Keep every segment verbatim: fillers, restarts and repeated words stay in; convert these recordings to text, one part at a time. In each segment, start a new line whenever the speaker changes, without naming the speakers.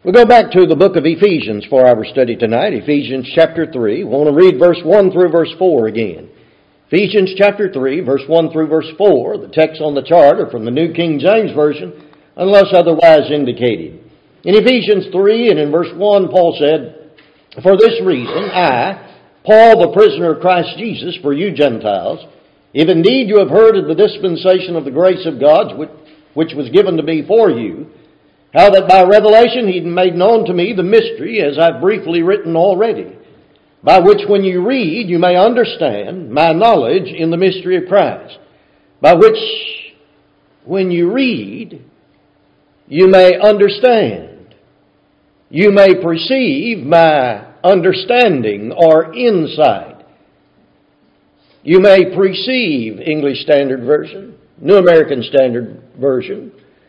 We'll go back to the book of Ephesians for our study tonight, Ephesians chapter three. We want to read verse one through verse four again. Ephesians chapter three, verse one through verse four. The text on the chart are from the New King James Version, unless otherwise indicated. In Ephesians three and in verse one, Paul said, "For this reason, I, Paul, the prisoner of Christ Jesus, for you Gentiles, if indeed you have heard of the dispensation of the grace of God, which was given to me for you, how that by revelation he made known to me the mystery, as I've briefly written already, by which when you read you may understand my knowledge in the mystery of Christ, by which when you read you may understand, you may perceive my understanding or insight." You may perceive, English Standard Version, New American Standard Version,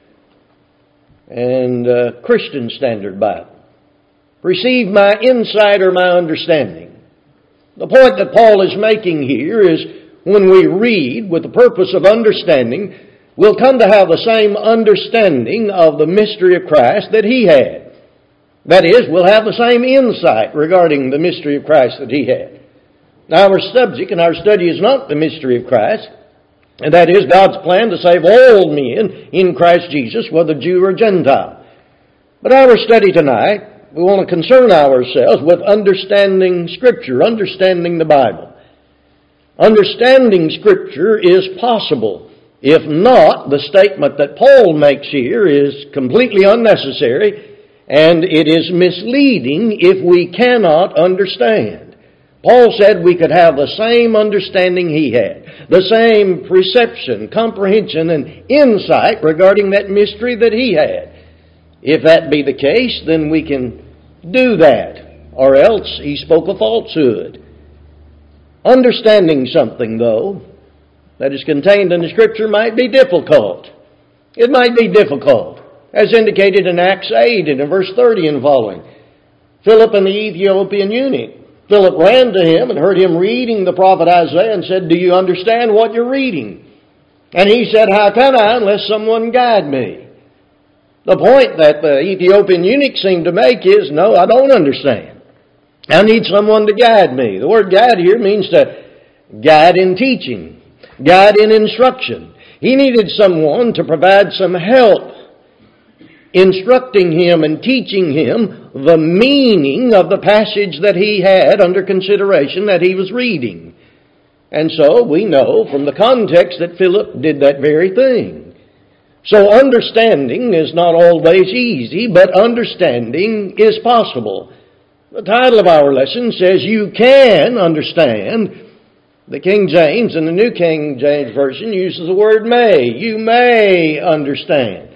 and uh, Christian Standard Bible. Receive my insight or my understanding. The point that Paul is making here is when we read with the purpose of understanding, we'll come to have the same understanding of the mystery of Christ that he had. That is, we'll have the same insight regarding the mystery of Christ that he had. Now, our subject and our study is not the mystery of Christ, and that is God's plan to save all men in Christ Jesus, whether Jew or Gentile. But our study tonight, we want to concern ourselves with understanding Scripture, understanding the Bible. Understanding Scripture is possible. If not, the statement that Paul makes here is completely unnecessary, and it is misleading if we cannot understand. Paul said we could have the same understanding he had, the same perception, comprehension, and insight regarding that mystery that he had. If that be the case, then we can do that, or else he spoke a falsehood. Understanding something, though, that is contained in the Scripture might be difficult. It might be difficult, as indicated in Acts eight and in verse thirty and following. Philip and the Ethiopian eunuch. Philip ran to him and heard him reading the prophet Isaiah and said, "Do you understand what you're reading?" And he said, "How can I unless someone guide me?" The point that the Ethiopian eunuch seemed to make is, no, I don't understand. I need someone to guide me. The word guide here means to guide in teaching, guide in instruction. He needed someone to provide some help, instructing him and teaching him the meaning of the passage that he had under consideration that he was reading. And so we know from the context that Philip did that very thing. So understanding is not always easy, but understanding is possible. The title of our lesson says you can understand. The King James and the New King James Version uses the word may. You may understand.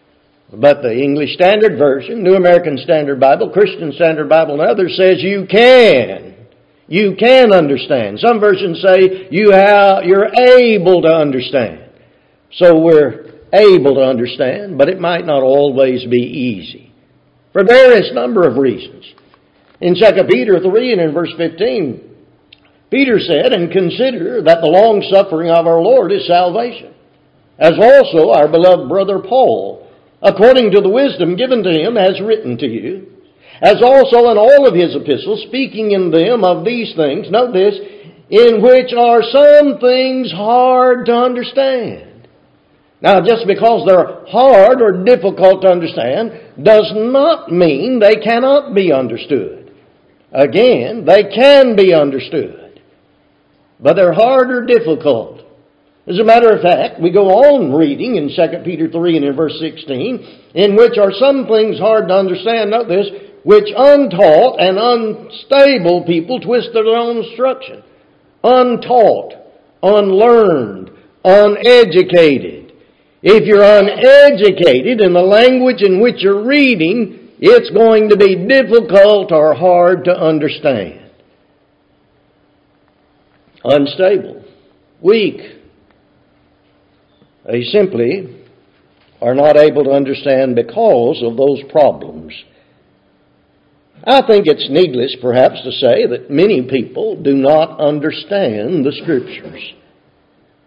But the English Standard Version, New American Standard Bible, Christian Standard Bible, and others says you can. You can understand. Some versions say you have, you're able to understand. So we're able to understand, but it might not always be easy. For various number of reasons. In Second Peter three and in verse fifteen, Peter said, "And consider that the long suffering of our Lord is salvation, as also our beloved brother Paul, according to the wisdom given to him, has written to you, as also in all of his epistles, speaking in them of these things," note this, "in which are some things hard to understand." Now, just because they're hard or difficult to understand does not mean they cannot be understood. Again, they can be understood, but they're hard or difficult. As a matter of fact, we go on reading in Second Peter three and in verse sixteen, "in which are some things hard to understand," note this, "which untaught and unstable people twist their own instruction." Untaught, unlearned, uneducated. If you're uneducated in the language in which you're reading, it's going to be difficult or hard to understand. Unstable, weak. They simply are not able to understand because of those problems. I think it's needless, perhaps, to say that many people do not understand the Scriptures.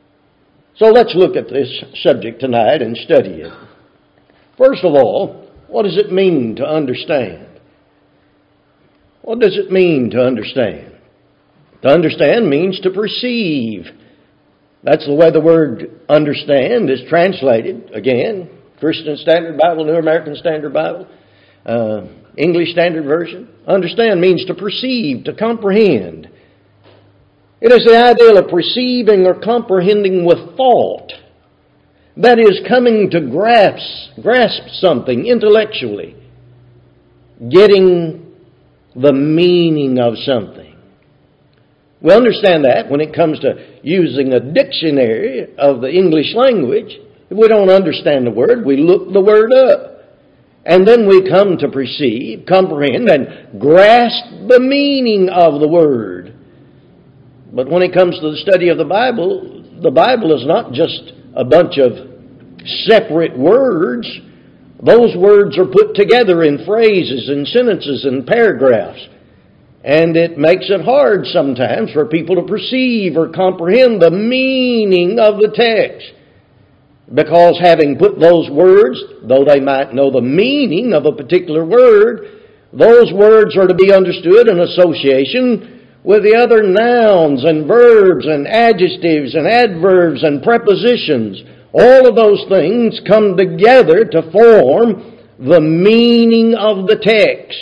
So let's look at this subject tonight and study it. First of all, What does it mean to understand? What does it mean to understand? To understand means to perceive. That's the way the word understand is translated. Again, Christian Standard Bible, New American Standard Bible, uh, English Standard Version. Understand means to perceive, to comprehend. It is the idea of perceiving or comprehending with thought. That is, coming to grasp, grasp something intellectually. Getting the meaning of something. We understand that when it comes to using a dictionary of the English language. If we don't understand the word, we look the word up. And then we come to perceive, comprehend, and grasp the meaning of the word. But when it comes to the study of the Bible, the Bible is not just a bunch of separate words. Those words are put together in phrases and sentences and paragraphs. And it makes it hard sometimes for people to perceive or comprehend the meaning of the text. Because having put those words, though they might know the meaning of a particular word, those words are to be understood in association with the other nouns and verbs and adjectives and adverbs and prepositions. All of those things come together to form the meaning of the text.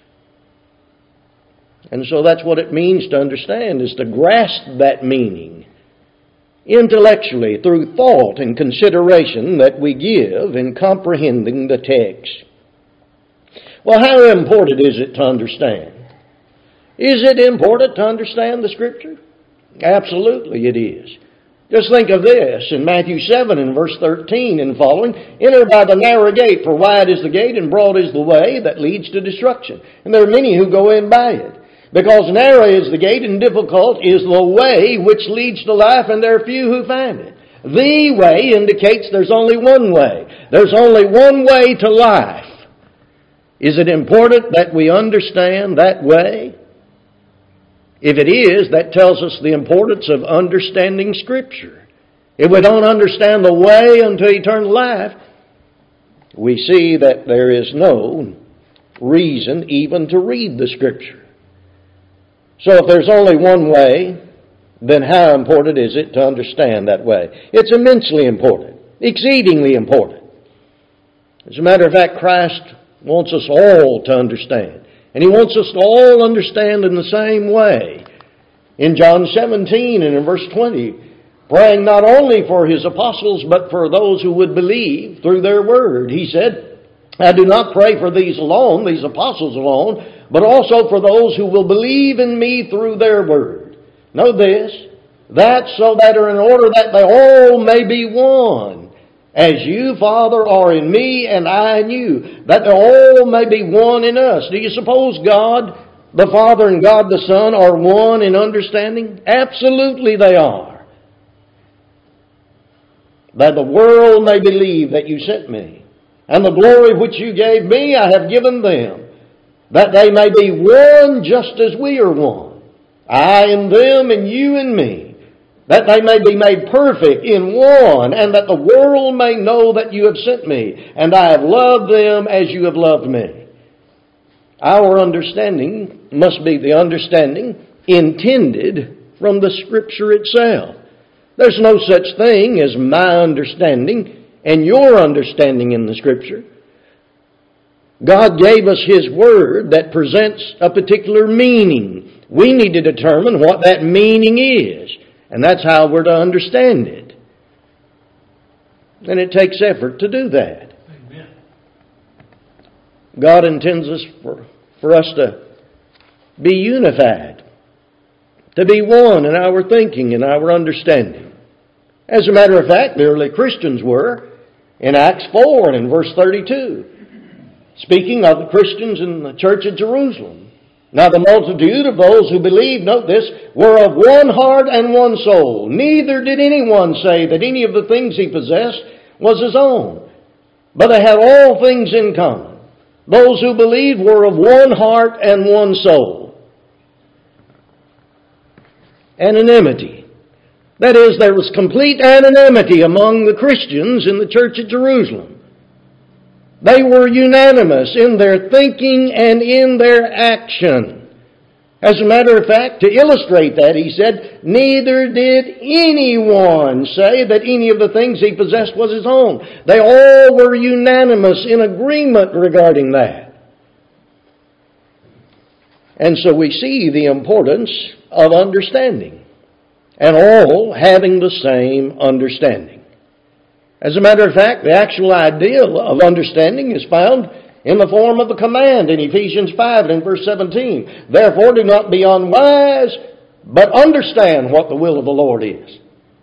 And so that's what it means to understand, is to grasp that meaning intellectually through thought and consideration that we give in comprehending the text. Well, how important is it to understand? Is it important to understand the Scripture? Absolutely it is. Just think of this in Matthew seven and verse thirteen and following. Enter by the narrow gate, for wide is the gate and broad is the way that leads to destruction. And there are many who go in by it. Because narrow is the gate and difficult is the way which leads to life, and there are few who find it. The way indicates there's only one way. There's only one way to life. Is it important that we understand that way? If it is, that tells us the importance of understanding Scripture. If we don't understand the way unto eternal life, we see that there is no reason even to read the Scripture. So if there's only one way, then how important is it to understand that way? It's immensely important, exceedingly important. As a matter of fact, Christ wants us all to understand. And He wants us to all understand in the same way. In John seventeen and in verse twenty, praying not only for His apostles, but for those who would believe through their word. He said, I do not pray for these alone, these apostles alone, but also for those who will believe in me through their word. Know this, that so that in order that they all may be one, as you, Father, are in me and I in you, that they all may be one in us. Do you suppose God the Father and God the Son are one in understanding? Absolutely they are. That the world may believe that you sent me, and the glory which you gave me I have given them, that they may be one just as we are one. I in them and you in me, that they may be made perfect in one, and that the world may know that you have sent me, and I have loved them as you have loved me. Our understanding must be the understanding intended from the Scripture itself. There's no such thing as my understanding and your understanding in the Scripture. God gave us His Word that presents a particular meaning. We need to determine what that meaning is. And that's how we're to understand it. And it takes effort to do that. Amen. God intends us for, for us to be unified, to be one in our thinking and our understanding. As a matter of fact, the early Christians were in Acts four and in verse thirty-two. Speaking of the Christians in the church at Jerusalem. Now the multitude of those who believed, note this, were of one heart and one soul. Neither did anyone say that any of the things he possessed was his own, but they had all things in common. Those who believed were of one heart and one soul. Anonymity. That is, there was complete anonymity among the Christians in the church at Jerusalem. They were unanimous in their thinking and in their action. As a matter of fact, to illustrate that, he said, neither did anyone say that any of the things he possessed was his own. They all were unanimous in agreement regarding that. And so we see the importance of understanding, and all having the same understanding. As a matter of fact, the actual ideal of understanding is found in the form of a command in Ephesians five and in verse seventeen. Therefore do not be unwise, but understand what the will of the Lord is.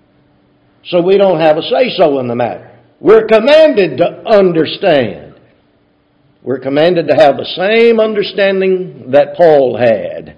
So we don't have a say-so in the matter. We're commanded to understand. We're commanded to have the same understanding that Paul had.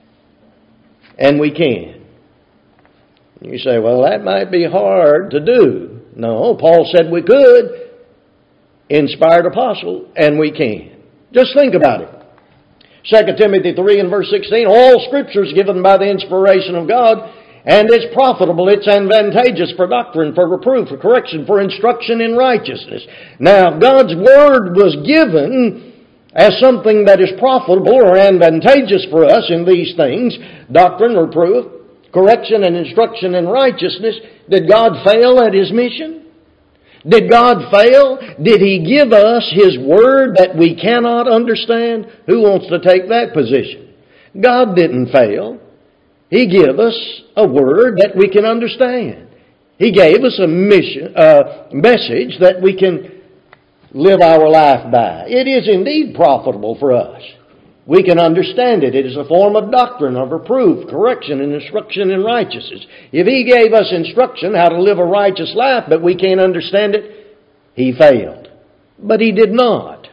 And we can. You say, well, that might be hard to do. No, Paul said we could. Inspired apostle, and we can. Just think about it. Second Timothy three and verse sixteen, all Scripture is given by the inspiration of God, and it's profitable, it's advantageous for doctrine, for reproof, for correction, for instruction in righteousness. Now, God's Word was given as something that is profitable or advantageous for us in these things, doctrine, reproof, correction, and instruction in righteousness. Did God fail at His mission? Did God fail? Did He give us His Word that we cannot understand? Who wants to take that position? God didn't fail. He gave us a Word that we can understand. He gave us a mission, uh, message that we can live our life by. It is indeed profitable for us. We can understand it. It is a form of doctrine, of reproof, correction, and instruction in righteousness. If He gave us instruction how to live a righteous life, but we can't understand it, He failed. But He did not.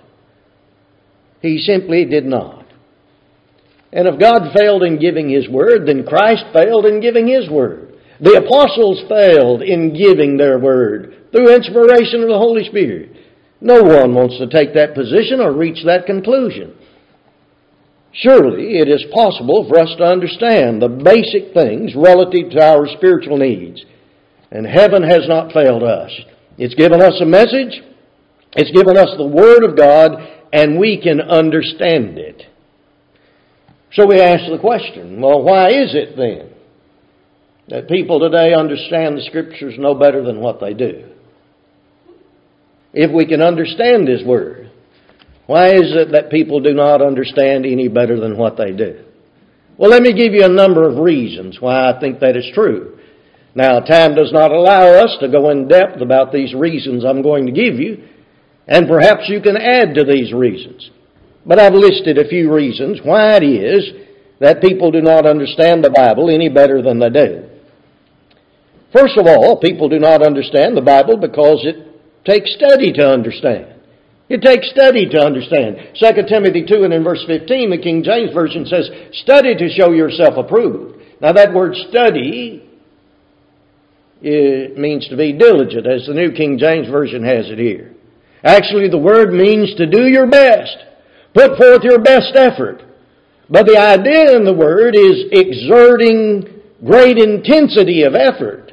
He simply did not. And if God failed in giving His Word, then Christ failed in giving His Word. The apostles failed in giving their Word through inspiration of the Holy Spirit. No one wants to take that position or reach that conclusion. Surely it is possible for us to understand the basic things relative to our spiritual needs. And heaven has not failed us. It's given us a message. It's given us the Word of God, and we can understand it. So we ask the question, well, why is it then that people today understand the Scriptures no better than what they do? If we can understand His Word, why is it that people do not understand any better than what they do? Well, let me give you a number of reasons why I think that is true. Now, time does not allow us to go in depth about these reasons I'm going to give you, and perhaps you can add to these reasons. But I've listed a few reasons why it is that people do not understand the Bible any better than they do. First of all, people do not understand the Bible because it takes study to understand. It takes study to understand. Second Timothy two and in verse fifteen, the King James Version says, study to show yourself approved. Now that word study, it means to be diligent, as the New King James Version has it here. Actually, the word means to do your best. Put forth your best effort. But the idea in the word is exerting great intensity of effort.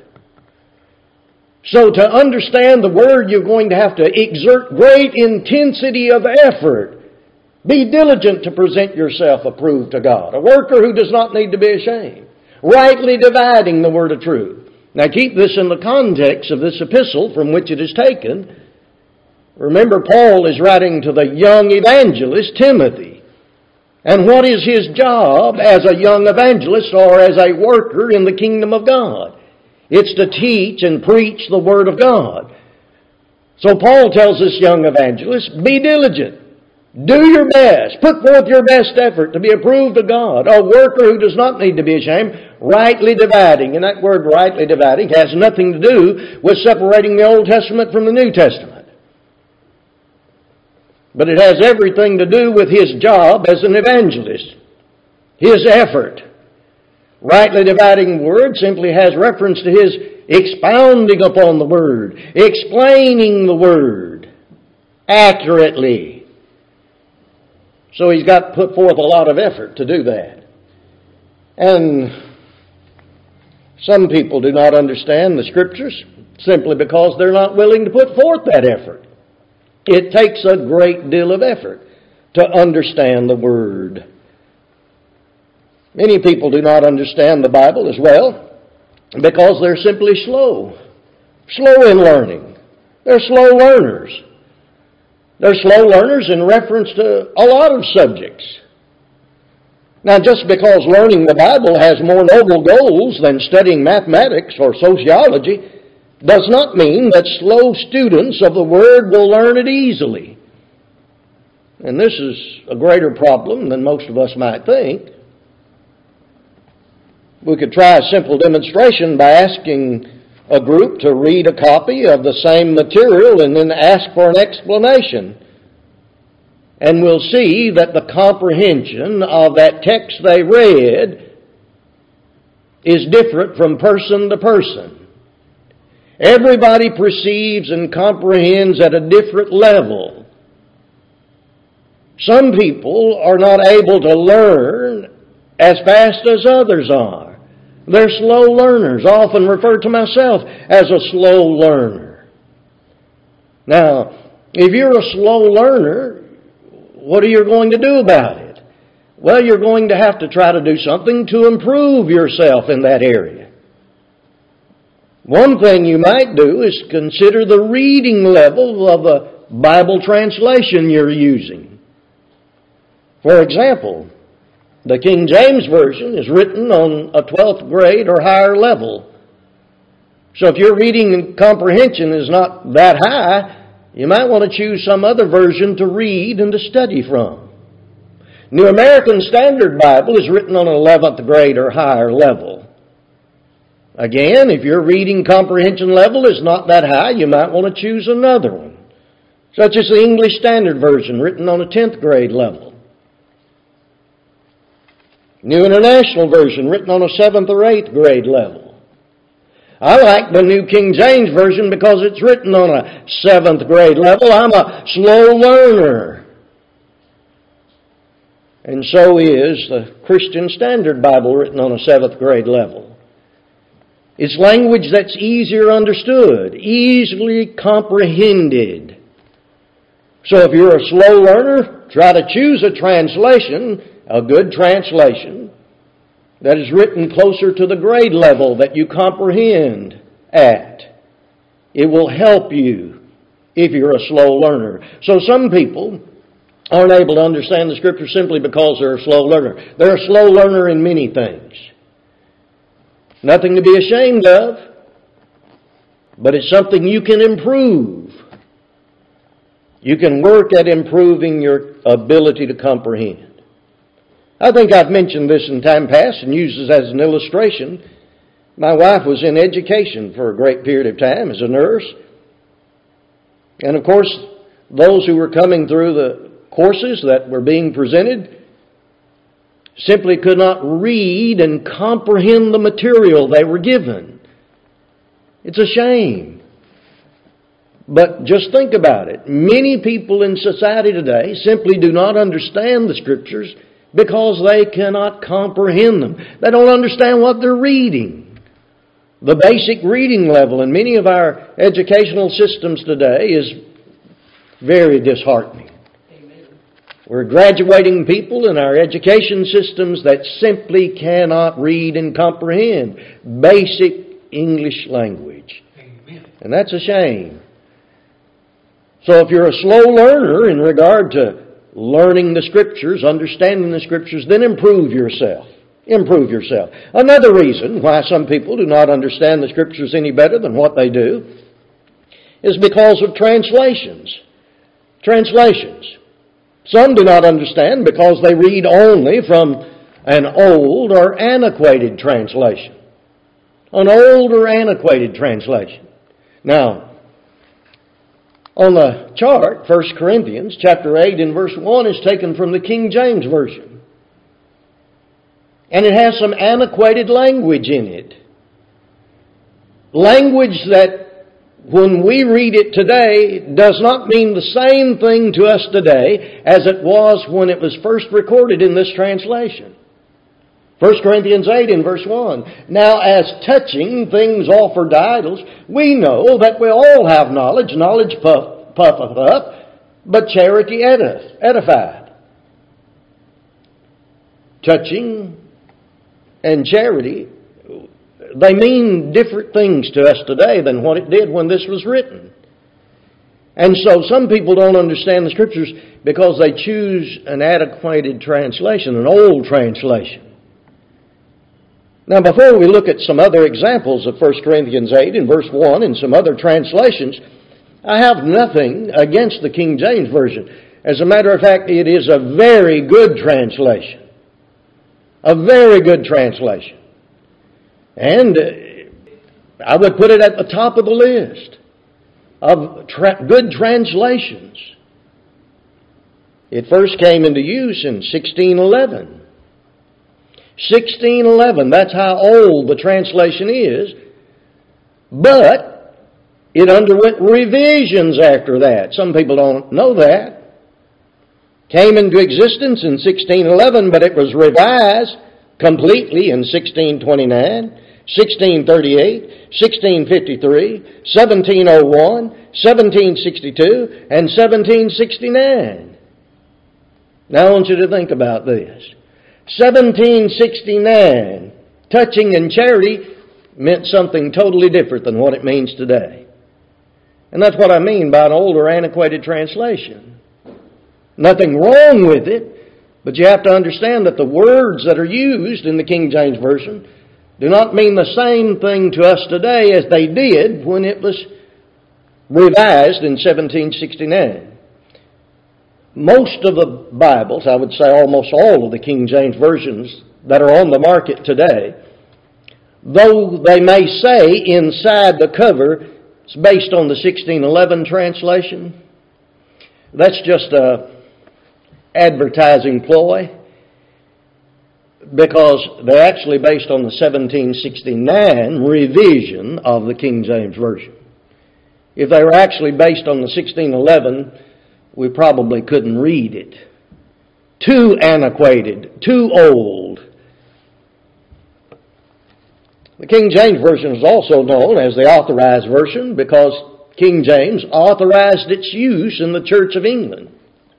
So to understand the Word, you're going to have to exert great intensity of effort. Be diligent to present yourself approved to God. A worker who does not need to be ashamed. Rightly dividing the Word of truth. Now keep this in the context of this epistle from which it is taken. Remember, Paul is writing to the young evangelist, Timothy. And what is his job as a young evangelist or as a worker in the kingdom of God? It's to teach and preach the Word of God. So Paul tells this young evangelist, be diligent. Do your best. Put forth your best effort to be approved of God. A worker who does not need to be ashamed, rightly dividing. And that word rightly dividing has nothing to do with separating the Old Testament from the New Testament. But it has everything to do with his job as an evangelist. His effort. Rightly dividing the Word simply has reference to his expounding upon the Word, explaining the Word accurately. So he's got to put forth a lot of effort to do that. And some people do not understand the Scriptures simply because they're not willing to put forth that effort. It takes a great deal of effort to understand the Word. Many people do not understand the Bible as well because they're simply slow. Slow in learning. They're slow learners. They're slow learners in reference to a lot of subjects. Now, just because learning the Bible has more noble goals than studying mathematics or sociology does not mean that slow students of the Word will learn it easily. And this is a greater problem than most of us might think. We could try a simple demonstration by asking a group to read a copy of the same material and then ask for an explanation. And we'll see that the comprehension of that text they read is different from person to person. Everybody perceives and comprehends at a different level. Some people are not able to learn as fast as others are. They're slow learners. I often refer to myself as a slow learner. Now, if you're a slow learner, what are you going to do about it? Well, you're going to have to try to do something to improve yourself in that area. One thing you might do is consider the reading level of a Bible translation you're using. For example, the King James Version is written on a twelfth grade or higher level. So if your reading and comprehension is not that high, you might want to choose some other version to read and to study from. New American Standard Bible is written on an eleventh grade or higher level. Again, if your reading comprehension level is not that high, you might want to choose another one, such as the English Standard Version written on a tenth grade level. New International Version written on a seventh or eighth grade level. I like the New King James Version because it's written on a seventh grade level. I'm a slow learner. And so is the Christian Standard Bible written on a seventh grade level. It's language that's easier understood, easily comprehended. So if you're a slow learner, try to choose a translation, a good translation, that is written closer to the grade level that you comprehend at. It will help you if you're a slow learner. So some people aren't able to understand the Scripture simply because they're a slow learner. They're a slow learner in many things. Nothing to be ashamed of, but it's something you can improve. You can work at improving your ability to comprehend. I think I've mentioned this in time past and used this as an illustration. My wife was in education for a great period of time as a nurse. And of course, those who were coming through the courses that were being presented simply could not read and comprehend the material they were given. It's a shame. But just think about it. Many people in society today simply do not understand the Scriptures because they cannot comprehend them. They don't understand what they're reading. The basic reading level in many of our educational systems today is very disheartening. Amen. We're graduating people in our education systems that simply cannot read and comprehend basic English language. Amen. And that's a shame. So if you're a slow learner in regard to learning the Scriptures, understanding the Scriptures, then improve yourself. Improve yourself. Another reason why some people do not understand the Scriptures any better than what they do is because of translations. Translations. Some do not understand because they read only from an old or antiquated translation. An old or antiquated translation. Now, on the chart, First Corinthians chapter eight and verse one is taken from the King James Version. And it has some antiquated language in it. Language that, when we read it today, does not mean the same thing to us today as it was when it was first recorded in this translation. First Corinthians eight and verse one. Now as touching things offered to idols, we know that we all have knowledge. Knowledge puff, puffeth up, but charity edif- edified. Touching and charity, they mean different things to us today than what it did when this was written. And so some people don't understand the Scriptures because they choose an antiquated translation, an old translation. Now, before we look at some other examples of First Corinthians eight in verse one and some other translations, I have nothing against the King James Version. As a matter of fact, it is a very good translation. A very good translation. And I would put it at the top of the list of tra- good translations. It first came into use in sixteen eleven. sixteen eleven, that's how old the translation is. But it underwent revisions after that. Some people don't know that. Came into existence in sixteen eleven, but it was revised completely in sixteen twenty-nine, sixteen thirty-eight, sixteen fifty-three, seventeen oh one, seventeen sixty-two, and seventeen sixty-nine. Now I want you to think about this. seventeen sixty-nine, touching and charity meant something totally different than what it means today. And that's what I mean by an older, antiquated translation. Nothing wrong with it, but you have to understand that the words that are used in the King James Version do not mean the same thing to us today as they did when it was revised in seventeen sixty-nine. Most of the Bibles, I would say almost all of the King James Versions that are on the market today, though they may say inside the cover it's based on the sixteen eleven translation, that's just a advertising ploy, because they're actually based on the seventeen sixty-nine revision of the King James Version. If they were actually based on the sixteen eleven, we probably couldn't read it. Too antiquated, too old. The King James Version is also known as the Authorized Version because King James authorized its use in the Church of England.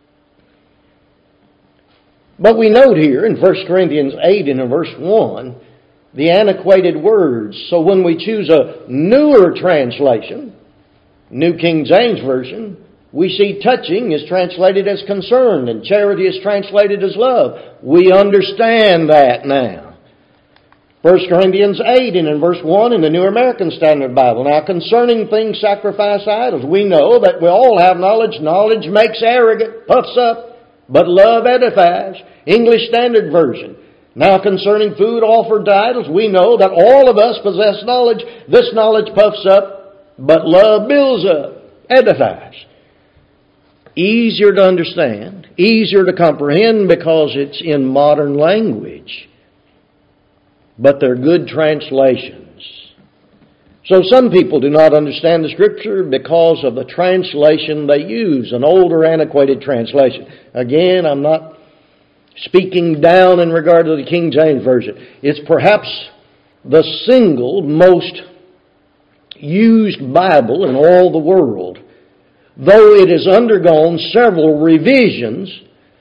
But we note here in First Corinthians eight and in verse one, the antiquated words. So when we choose a newer translation, New King James Version, we see touching is translated as concerned and charity is translated as love. We understand that now. First Corinthians eight and in verse one in the New American Standard Bible. Now concerning things sacrificed to idols, we know that we all have knowledge. Knowledge makes arrogant, puffs up, but love edifies. English Standard Version. Now concerning food offered to idols, we know that all of us possess knowledge. This knowledge puffs up, but love builds up, edifies. Easier to understand, easier to comprehend because it's in modern language. But they're good translations. So some people do not understand the Scripture because of the translation they use, an older, antiquated translation. Again, I'm not speaking down in regard to the King James Version. It's perhaps the single most used Bible in all the world. Though it has undergone several revisions,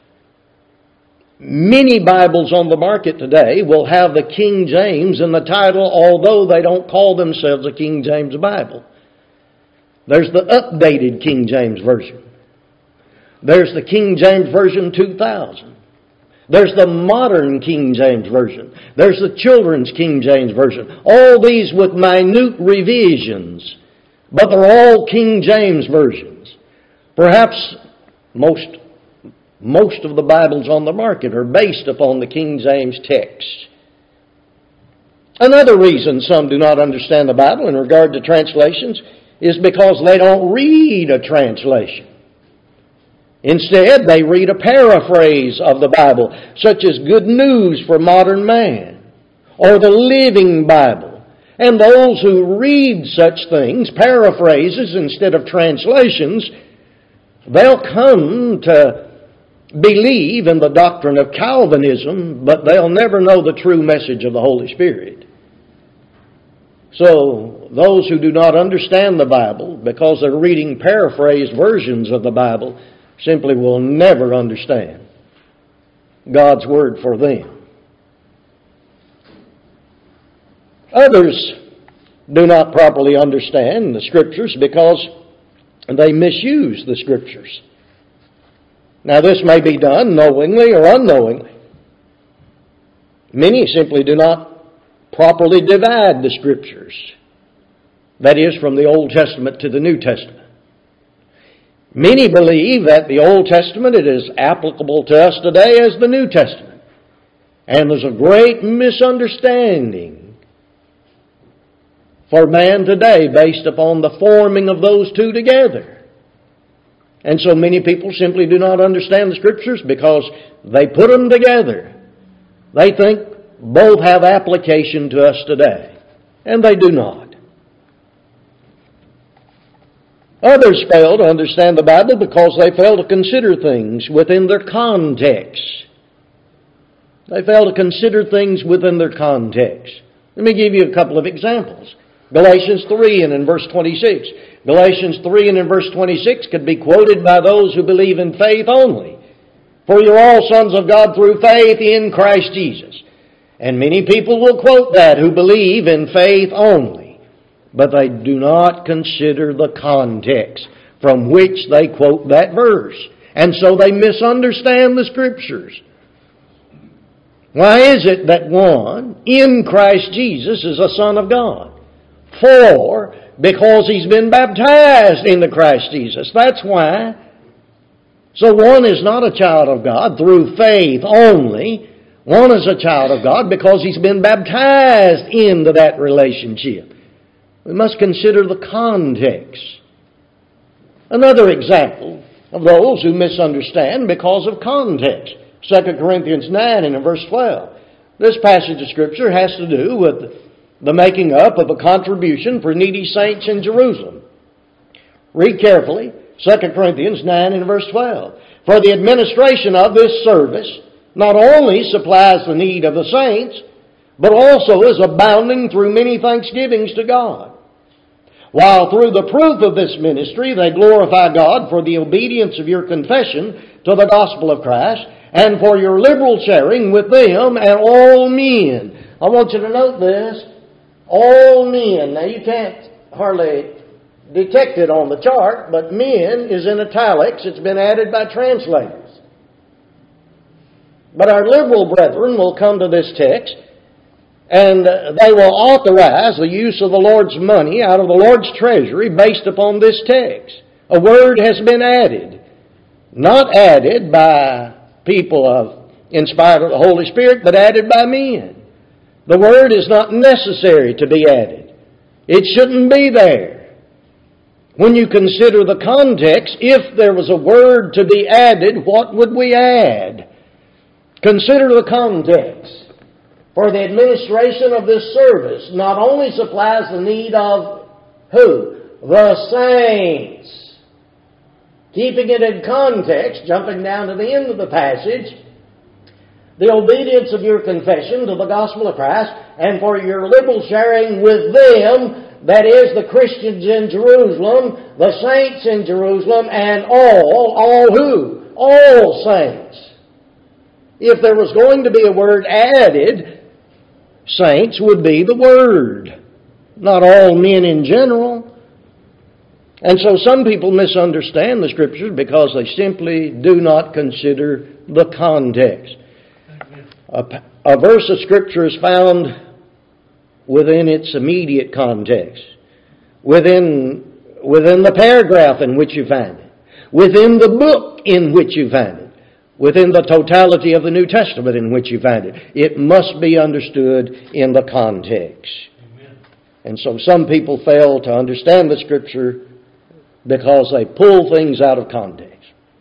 many Bibles on the market today will have the King James in the title, although they don't call themselves a King James Bible. There's the updated King James Version. There's the King James Version two thousand. There's the modern King James Version. There's the children's King James Version. All these with minute revisions, but they're all King James Versions. Perhaps most Most of the Bibles on the market are based upon the King James text. Another reason some do not understand the Bible in regard to translations is because they don't read a translation. Instead, they read a paraphrase of the Bible, such as Good News for Modern Man, or the Living Bible. And those who read such things, paraphrases instead of translations, they'll come to believe in the doctrine of Calvinism, but they'll never know the true message of the Holy Spirit. So, those who do not understand the Bible, because they're reading paraphrased versions of the Bible, simply will never understand God's Word for them. Others do not properly understand the Scriptures because they misuse the Scriptures. Now, this may be done knowingly or unknowingly. Many simply do not properly divide the Scriptures. That is, from the Old Testament to the New Testament. Many believe that the Old Testament it is applicable to us today as the New Testament. And there's a great misunderstanding for man today based upon the forming of those two together. And so many people simply do not understand the Scriptures because they put them together. They think both have application to us today. And they do not. Others fail to understand the Bible because they fail to consider things within their context. They fail to consider things within their context. Let me give you a couple of examples. Galatians three and in verse twenty-six. Galatians three and in verse twenty-six could be quoted by those who believe in faith only. For you're all sons of God through faith in Christ Jesus. And many people will quote that who believe in faith only. But they do not consider the context from which they quote that verse. And so they misunderstand the Scriptures. Why is it that one in Christ Jesus is a son of God? For, because he's been baptized into Christ Jesus. That's why. So one is not a child of God through faith only. One is a child of God because he's been baptized into that relationship. We must consider the context. Another example of those who misunderstand because of context. Second Corinthians nine and in verse twelve. This passage of Scripture has to do with the making up of a contribution for needy saints in Jerusalem. Read carefully, Second Corinthians nine and verse twelve. For the administration of this service not only supplies the need of the saints, but also is abounding through many thanksgivings to God. While through the proof of this ministry they glorify God for the obedience of your confession to the gospel of Christ, and for your liberal sharing with them and all men. I want you to note this. All men. Now you can't hardly detect it on the chart, but men is in italics. It's been added by translators. But our liberal brethren will come to this text and they will authorize the use of the Lord's money out of the Lord's treasury based upon this text. A word has been added. Not added by people of inspired of the Holy Spirit, but added by men. The word is not necessary to be added. It shouldn't be there. When you consider the context, if there was a word to be added, what would we add? Consider the context. For the administration of this service not only supplies the need of who? The saints. Keeping it in context, jumping down to the end of the passage, the obedience of your confession to the gospel of Christ, and for your liberal sharing with them, that is, the Christians in Jerusalem, the saints in Jerusalem, and all, all who? All saints. If there was going to be a word added, saints would be the word, not all men in general. And so some people misunderstand the Scriptures because they simply do not consider the context. A, a verse of Scripture is found within its immediate context, within, within the paragraph in which you find it, within the book in which you find it, within the totality of the New Testament in which you find it. It must be understood in the context. Amen. And so some people fail to understand the Scripture because they pull things out of context.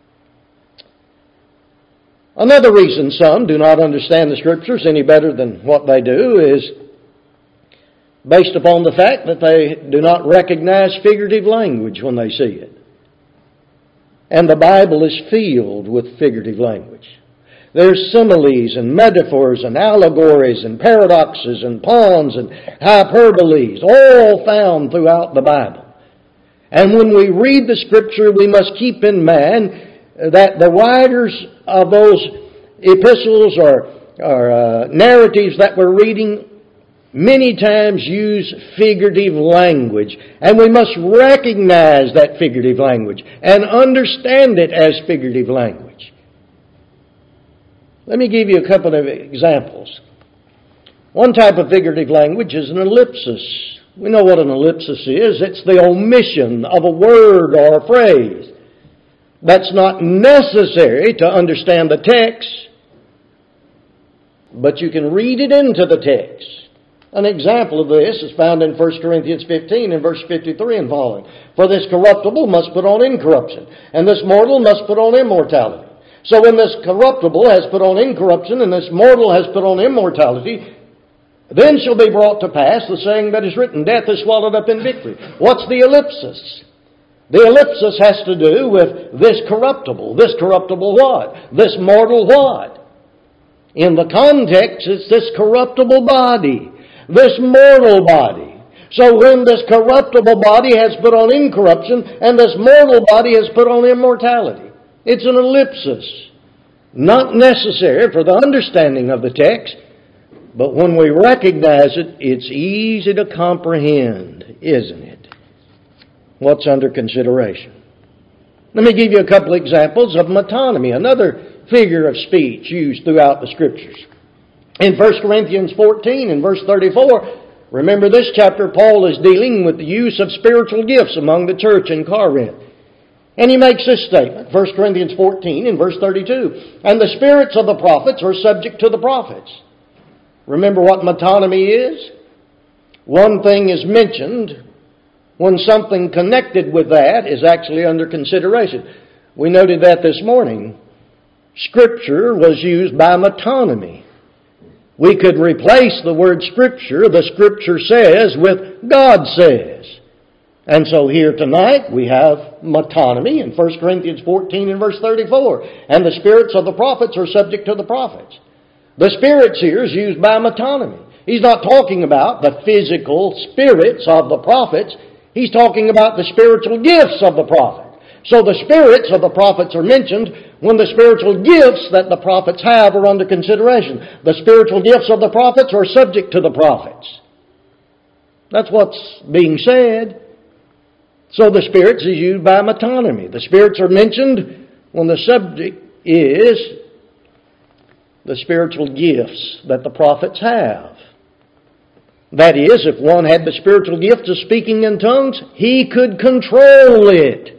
Another reason some do not understand the Scriptures any better than what they do is based upon the fact that they do not recognize figurative language when they see it. And the Bible is filled with figurative language. There's similes and metaphors and allegories and paradoxes and puns and hyperboles, all found throughout the Bible. And when we read the Scripture, we must keep in mind that the writers of those epistles or, or uh, narratives that we're reading many times use figurative language. And we must recognize that figurative language and understand it as figurative language. Let me give you a couple of examples. One type of figurative language is an ellipsis. We know what an ellipsis is. It's the omission of a word or a phrase. That's not necessary to understand the text, but you can read it into the text. An example of this is found in First Corinthians fifteen and verse fifty-three and following. For this corruptible must put on incorruption, and this mortal must put on immortality. So when this corruptible has put on incorruption, and this mortal has put on immortality, then shall be brought to pass the saying that is written, death is swallowed up in victory. What's the ellipsis? The ellipsis has to do with this corruptible. This corruptible what? This mortal what? In the context, it's this corruptible body. This mortal body. So when this corruptible body has put on incorruption and this mortal body has put on immortality. It's an ellipsis. Not necessary for the understanding of the text, but when we recognize it, it's easy to comprehend, isn't it? What's under consideration? Let me give you a couple examples of metonymy, another figure of speech used throughout the Scriptures. In First Corinthians fourteen and verse thirty-four, remember this chapter, Paul is dealing with the use of spiritual gifts among the church in Corinth. And he makes this statement, First Corinthians fourteen and verse thirty-two, and the spirits of the prophets are subject to the prophets. Remember what metonymy is? One thing is mentioned when something connected with that is actually under consideration. We noted that this morning. Scripture was used by metonymy. We could replace the word Scripture, the Scripture says, with God says. And so here tonight we have metonymy in First Corinthians fourteen and verse thirty-four. And the spirits of the prophets are subject to the prophets. The spirits here is used by metonymy. He's not talking about the physical spirits of the prophets. He's talking about the spiritual gifts of the prophet. So the spirits of the prophets are mentioned when the spiritual gifts that the prophets have are under consideration. The spiritual gifts of the prophets are subject to the prophets. That's what's being said. So the spirits is used by metonymy. The spirits are mentioned when the subject is the spiritual gifts that the prophets have. That is, if one had the spiritual gift of speaking in tongues, he could control it.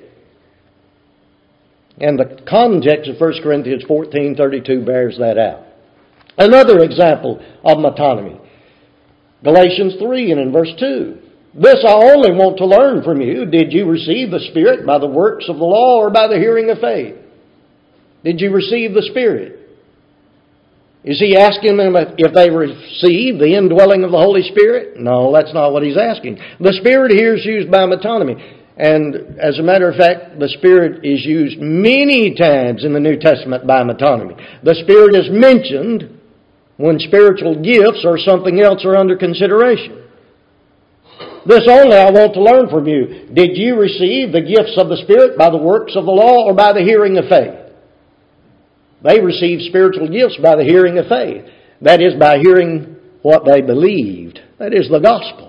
And the context of First Corinthians fourteen thirty-two bears that out. Another example of metonymy. Galatians three and in verse two. This I only want to learn from you. Did you receive the Spirit by the works of the law or by the hearing of faith? Did you receive the Spirit? Is he asking them if they receive the indwelling of the Holy Spirit? No, that's not what he's asking. The Spirit here is used by metonymy. And as a matter of fact, the Spirit is used many times in the New Testament by metonymy. The Spirit is mentioned when spiritual gifts or something else are under consideration. This only I want to learn from you. Did you receive the gifts of the Spirit by the works of the law or by the hearing of faith? They received spiritual gifts by the hearing of faith. That is, by hearing what they believed. That is the gospel.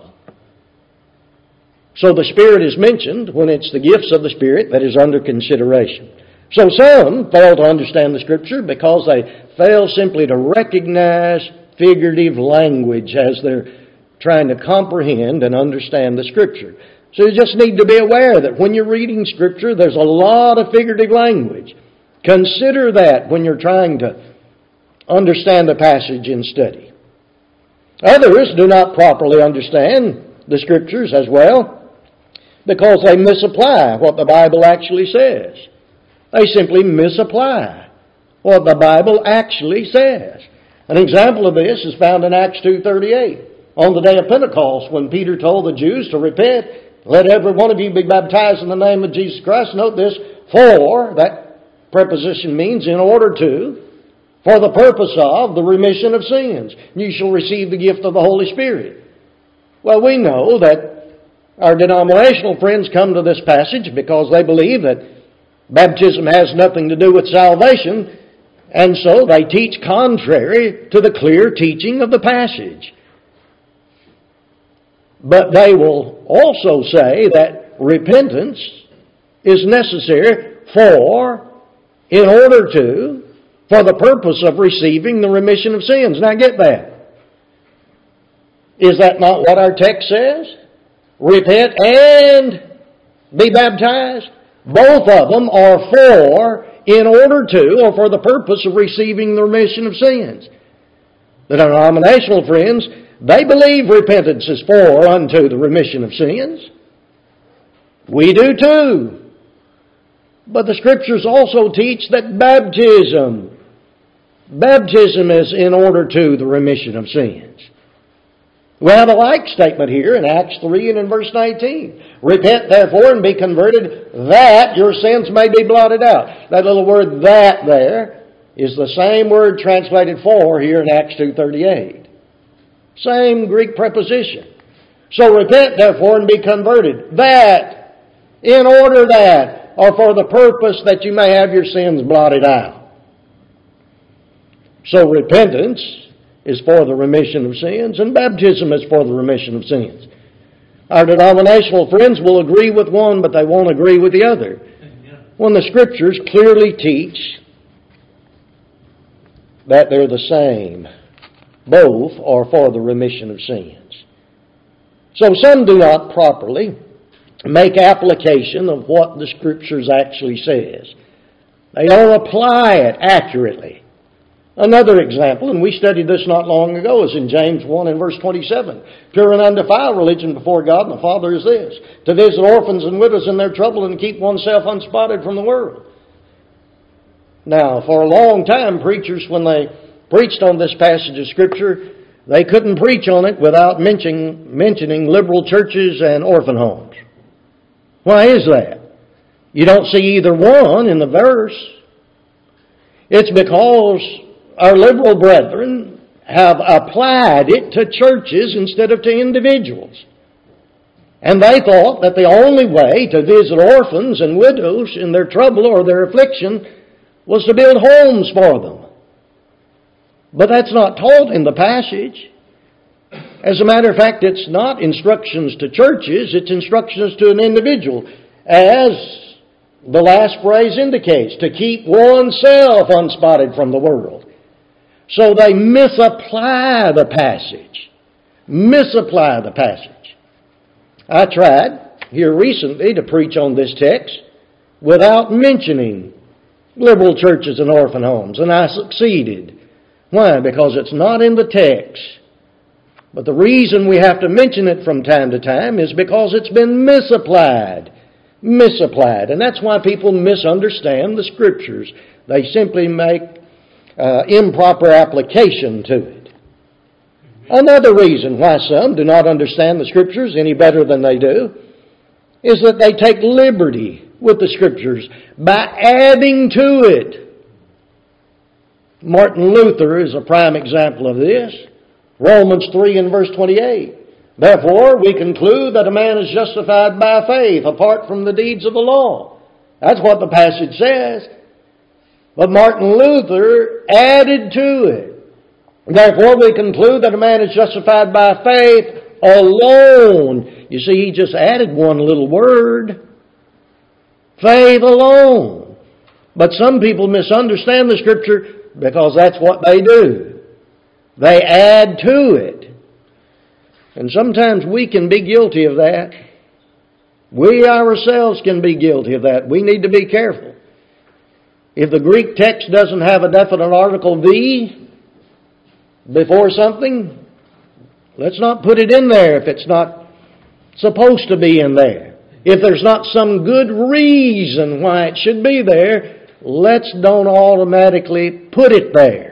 So the Spirit is mentioned when it's the gifts of the Spirit that is under consideration. So some fail to understand the Scripture because they fail simply to recognize figurative language as they're trying to comprehend and understand the Scripture. So you just need to be aware that when you're reading Scripture, there's a lot of figurative language. Consider that when you're trying to understand the passage in study. Others do not properly understand the Scriptures as well because they misapply what the Bible actually says. They simply misapply what the Bible actually says. An example of this is found in Acts two thirty-eight. On the day of Pentecost, when Peter told the Jews to repent, let every one of you be baptized in the name of Jesus Christ. Note this, for, that preposition means in order to, for the purpose of the remission of sins. You shall receive the gift of the Holy Spirit. Well, we know that our denominational friends come to this passage because they believe that Baptism has nothing to do with salvation, and so they teach contrary to the clear teaching of the passage. But they will also say that repentance is necessary for, in order to, for the purpose of receiving the remission of sins. Now get that. Is that not what our text says? Repent and be baptized. Both of them are for, in order to, or for the purpose of receiving the remission of sins. The denominational friends, they believe repentance is for unto the remission of sins. We do too. But the Scriptures also teach that baptism, baptism is in order to the remission of sins. We have a like statement here in Acts three and in verse nineteen. Repent therefore and be converted that your sins may be blotted out. That little word that there is the same word translated for here in Acts two thirty-eight. Same Greek preposition. So repent therefore and be converted. That, in order that, or for the purpose that you may have your sins blotted out. So repentance is for the remission of sins, and baptism is for the remission of sins. Our denominational friends will agree with one, but they won't agree with the other. When the Scriptures clearly teach that they're the same. Both are for the remission of sins. So some do not properly make application of what the Scriptures actually says. They don't apply it accurately. Another example, and we studied this not long ago, is in James one and verse twenty-seven. Pure and undefiled religion before God and the Father is this, to visit orphans and widows in their trouble and keep oneself unspotted from the world. Now, for a long time, preachers, when they preached on this passage of Scripture, they couldn't preach on it without mentioning, mentioning liberal churches and orphan homes. Why is that? You don't see either one in the verse. It's because our liberal brethren have applied it to churches instead of to individuals. And they thought that the only way to visit orphans and widows in their trouble or their affliction was to build homes for them. But that's not taught in the passage. As a matter of fact, it's not instructions to churches, it's instructions to an individual. As the last phrase indicates, to keep oneself unspotted from the world. So they misapply the passage. Misapply the passage. I tried here recently to preach on this text without mentioning liberal churches and orphan homes, and I succeeded. Why? Because it's not in the text. But the reason we have to mention it from time to time is because it's been misapplied. Misapplied. And that's why people misunderstand the Scriptures. They simply make uh, improper application to it. Another reason why some do not understand the Scriptures any better than they do is that they take liberty with the Scriptures by adding to it. Martin Luther is a prime example of this. Romans three and verse twenty-eight. Therefore, we conclude that a man is justified by faith apart from the deeds of the law. That's what the passage says. But Martin Luther added to it. Therefore, we conclude that a man is justified by faith alone. You see, he just added one little word. Faith alone. But some people misunderstand the Scripture because that's what they do. They add to it. And sometimes we can be guilty of that. We ourselves can be guilty of that. We need to be careful. If the Greek text doesn't have a definite article the before something, let's not put it in there if it's not supposed to be in there. If there's not some good reason why it should be there, let's don't automatically put it there.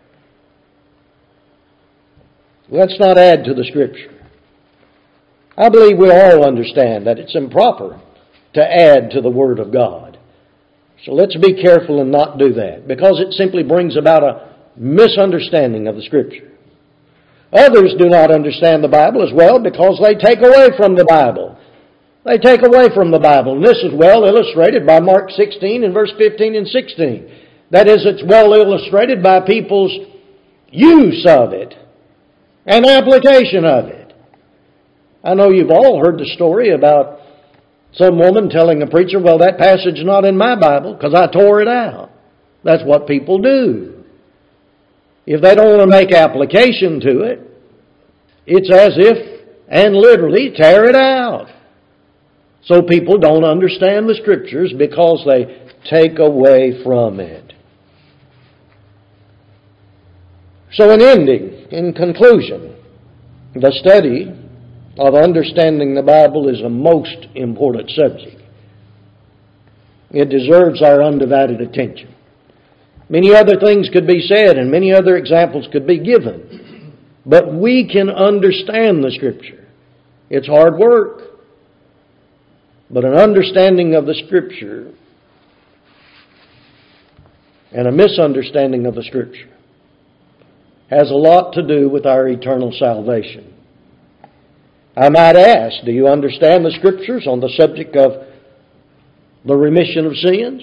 Let's not add to the Scripture. I believe we all understand that it's improper to add to the Word of God. So let's be careful and not do that, because it simply brings about a misunderstanding of the Scripture. Others do not understand the Bible as well because they take away from the Bible. They take away from the Bible. And this is well illustrated by Mark sixteen and verse fifteen and sixteen. That is, it's well illustrated by people's use of it and application of it. I know you've all heard the story about some woman telling a preacher, well, that passage is not in my Bible because I tore it out. That's what people do. If they don't want to make application to it, it's as if, and literally, tear it out. So people don't understand the Scriptures because they take away from it. So in ending, in conclusion, the study of understanding the Bible is a most important subject. It deserves our undivided attention. Many other things could be said and many other examples could be given. But we can understand the Scripture. It's hard work. But an understanding of the Scripture and a misunderstanding of the Scripture has a lot to do with our eternal salvation. I might ask, do you understand the Scriptures on the subject of the remission of sins?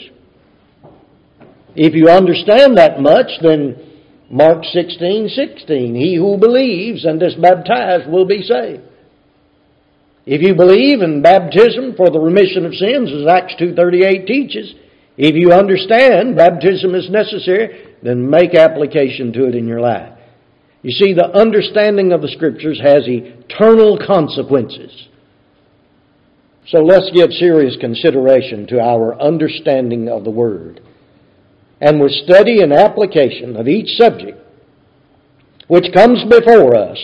If you understand that much, then Mark sixteen sixteen, he who believes and is baptized will be saved. If you believe in baptism for the remission of sins, as Acts two thirty-eight teaches, if you understand baptism is necessary, then make application to it in your life. You see, the understanding of the Scriptures has eternal consequences. So let's give serious consideration to our understanding of the Word. And with study and application of each subject which comes before us,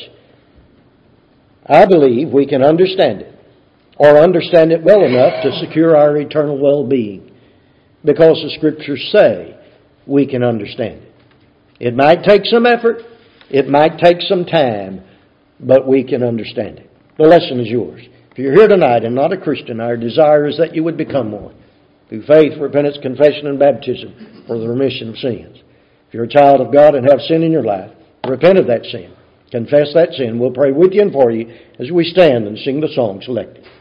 I believe we can understand it, or understand it well enough to secure our eternal well-being, because the Scriptures say we can understand it. It might take some effort, it might take some time, but we can understand it. The lesson is yours. If you're here tonight and not a Christian, our desire is that you would become one through faith, repentance, confession, and baptism for the remission of sins. If you're a child of God and have sin in your life, repent of that sin. Confess that sin. We'll pray with you and for you as we stand and sing the song selected.